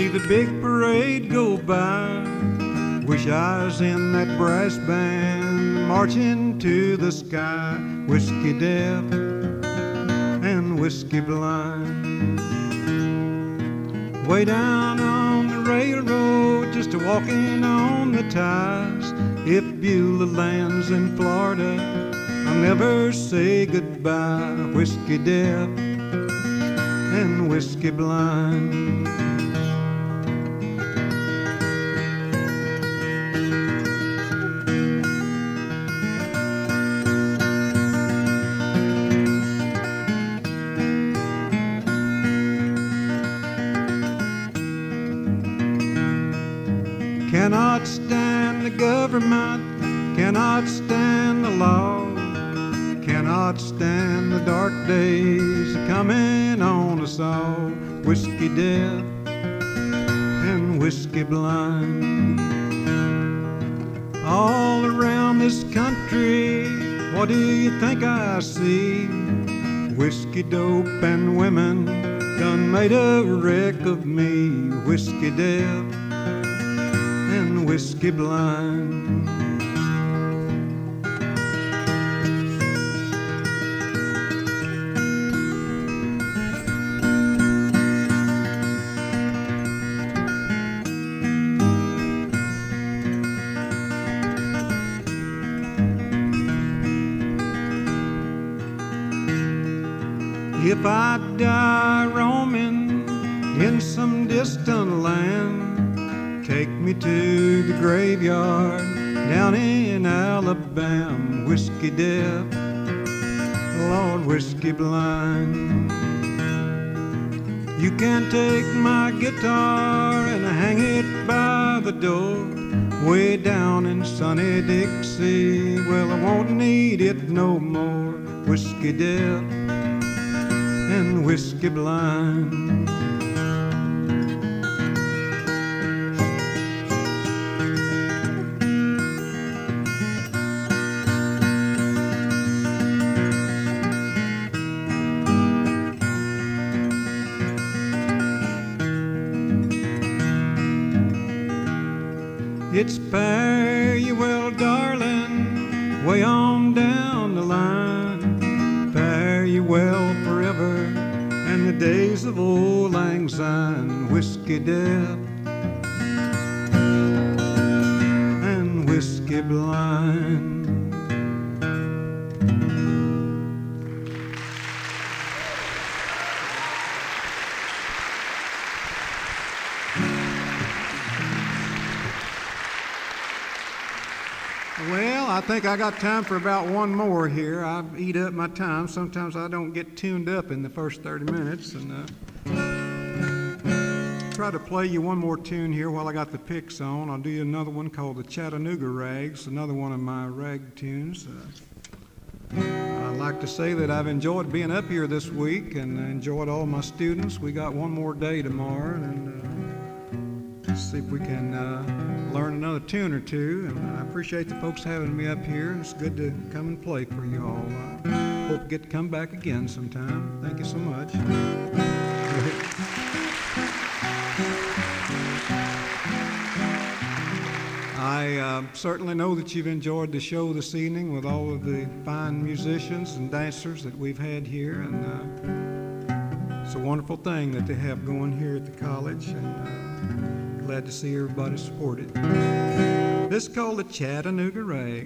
see the big parade go by. Wish I was in that brass band marching to the sky. Whiskey deaf and whiskey blind. Way down on the railroad, just a walking on the ties. If Beulah lands in Florida, I'll never say goodbye. Whiskey deaf and whiskey blind. Cannot stand the government, cannot stand the law, cannot stand the dark days coming on us all. Whiskey deaf and whiskey blind. All around this country, what do you think I see? Whiskey, dope, and women done made a wreck of me. Whiskey deaf and whiskey blind. If I die roaming in some distant land, take me to the graveyard down in Alabama. Whiskey deaf, Lord, whiskey blind. You can take my guitar and hang it by the door, way down in sunny Dixie. Well, I won't need it no more. Whiskey deaf and whiskey blind. It's fare you well, darling, way on down the line. Fare you well forever, and the days of old lang syne. Whiskey deaf and whiskey blind. Well, I think I got time for about one more here. I eat up my time. Sometimes I don't get tuned up in the first 30 minutes. And try to play you one more tune here while I got the picks on. I'll do you another one called the Chattanooga Rags, another one of my rag tunes. I'd like to say that I've enjoyed being up here this week and enjoyed all my students. We got one more day tomorrow, and see if we can learn another tune or two. And I appreciate the folks having me up here. It's good to come and play for you all. I hope to get to come back again sometime. Thank you so much. I certainly know that you've enjoyed the show this evening with all of the fine musicians and dancers that we've had here. And it's a wonderful thing that they have going here at the college. And glad to see everybody support it. This is called the Chattanooga Rag.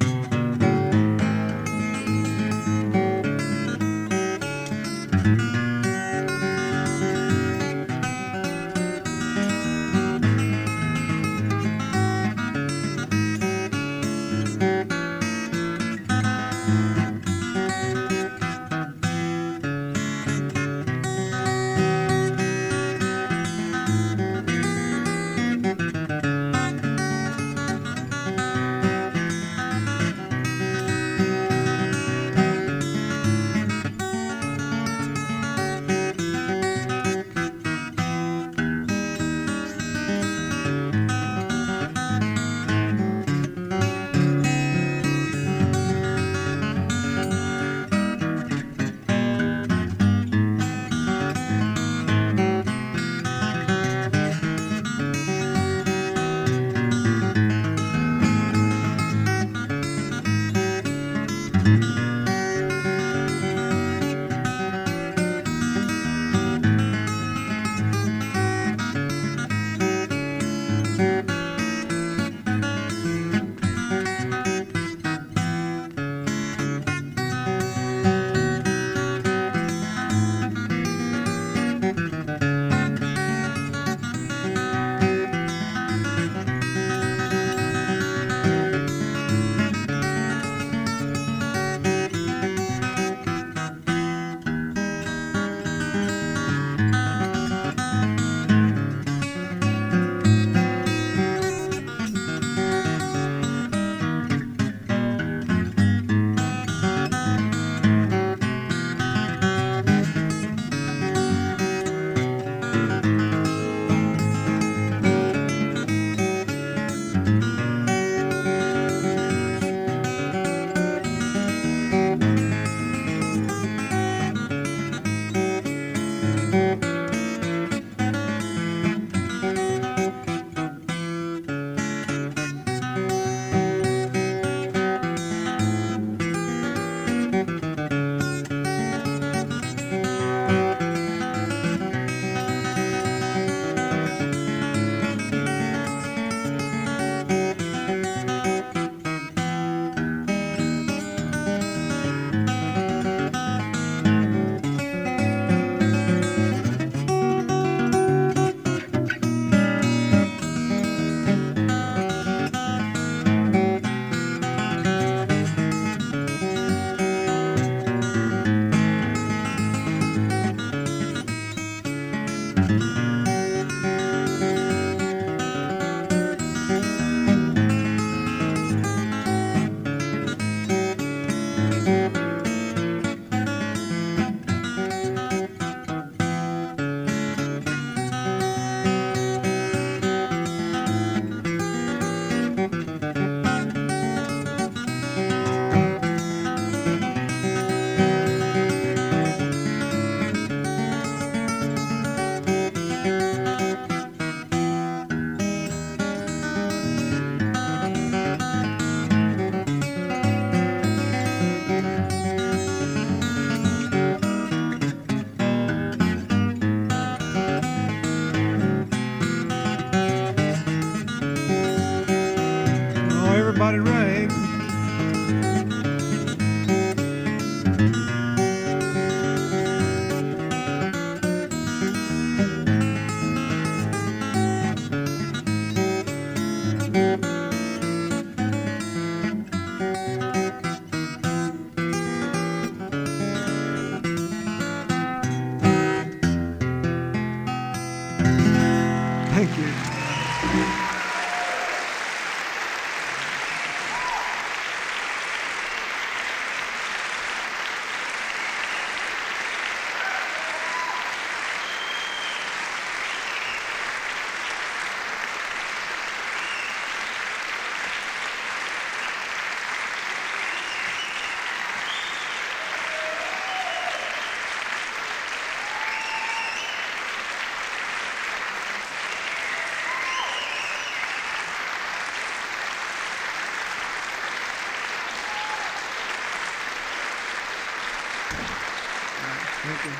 Thank you.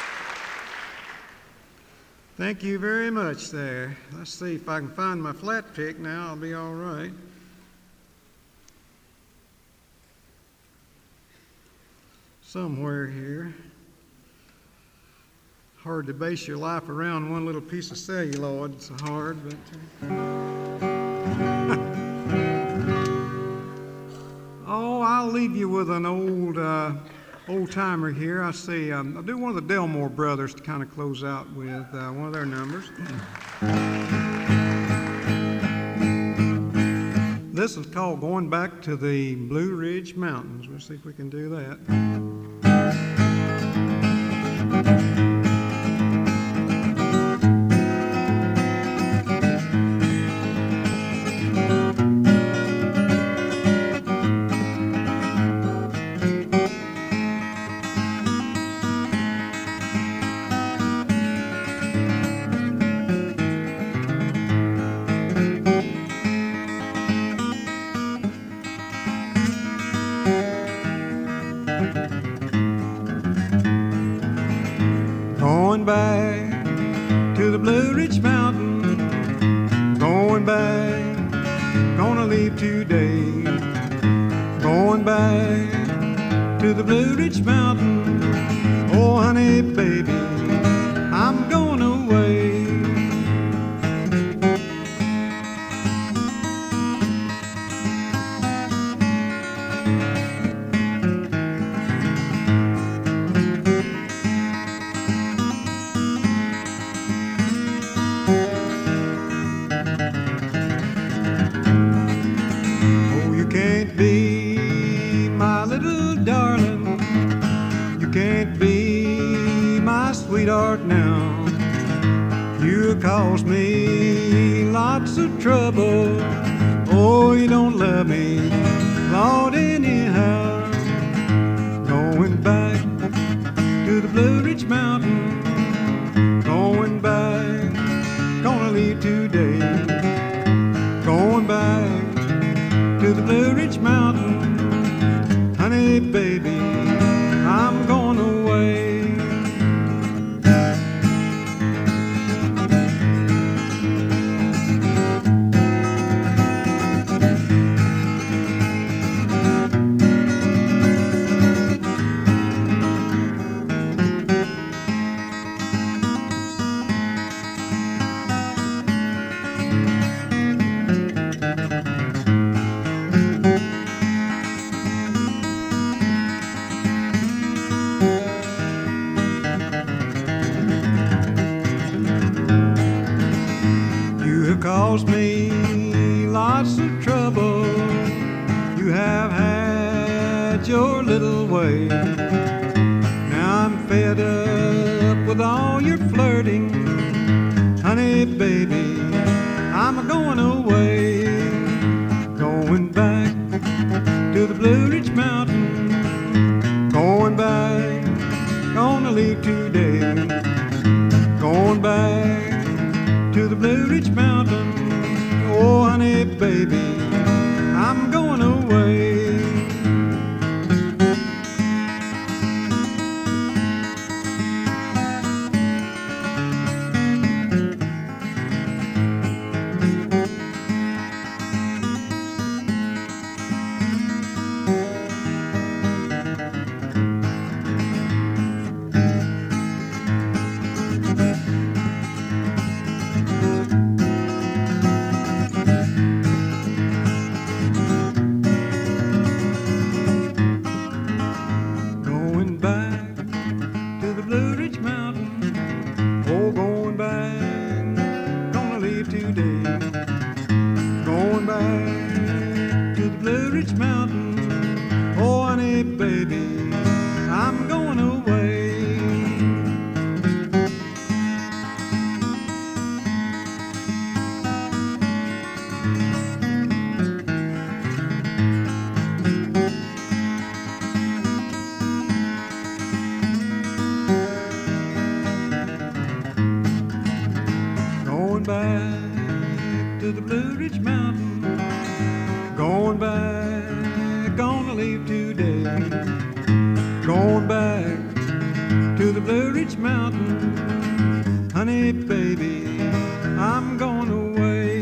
Thank you very much there. Let's see if I can find my flat pick now. I'll be all right. Somewhere here. Hard to base your life around one little piece of celluloid. It's hard, but... Oh, I'll leave you with an old-timer here. I see. I'll do one of the Delmore Brothers to kind of close out with one of their numbers. This is called Going Back to the Blue Ridge Mountains. We'll see if we can do that. Going back to the Blue Ridge Mountain, going back, gonna leave today. Going back to the Blue Ridge Mountain, oh honey baby, I'm going away. Sweetheart, now you cause me lots of trouble. Oh, you don't love me, Lord, anyhow. Going back to the Blue Ridge Mountain, going back, gonna leave today. Going back to the Blue Ridge Mountain, honey baby, I'm going away. Caused me lots of trouble. You have had your little way. Now I'm fed up with all your flirting. Honey, baby, I'm going away. Going back to the Blue Ridge Mountain. Going back, gonna leave today. Going back to the Blue Ridge Mountain, oh honey baby, I'm going away. to the Blue Ridge Mountain. Honey, baby, I'm going away.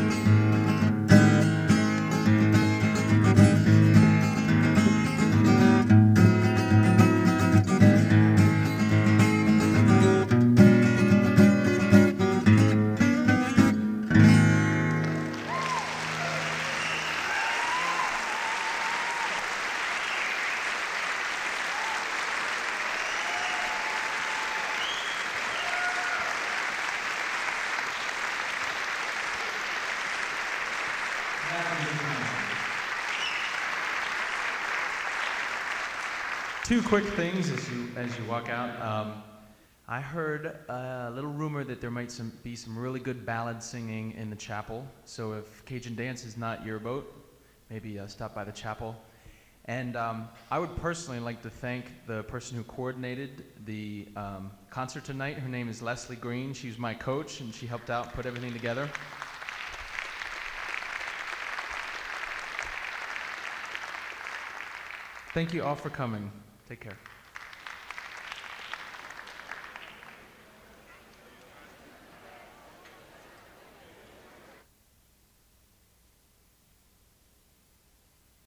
Two quick things as you walk out. I heard a little rumor that there might be some really good ballad singing in the chapel. So if Cajun Dance is not your boat, maybe stop by the chapel. And I would personally like to thank the person who coordinated the concert tonight. Her name is Leslie Green. She was my coach, and she helped out put everything together. Thank you all for coming. Take care.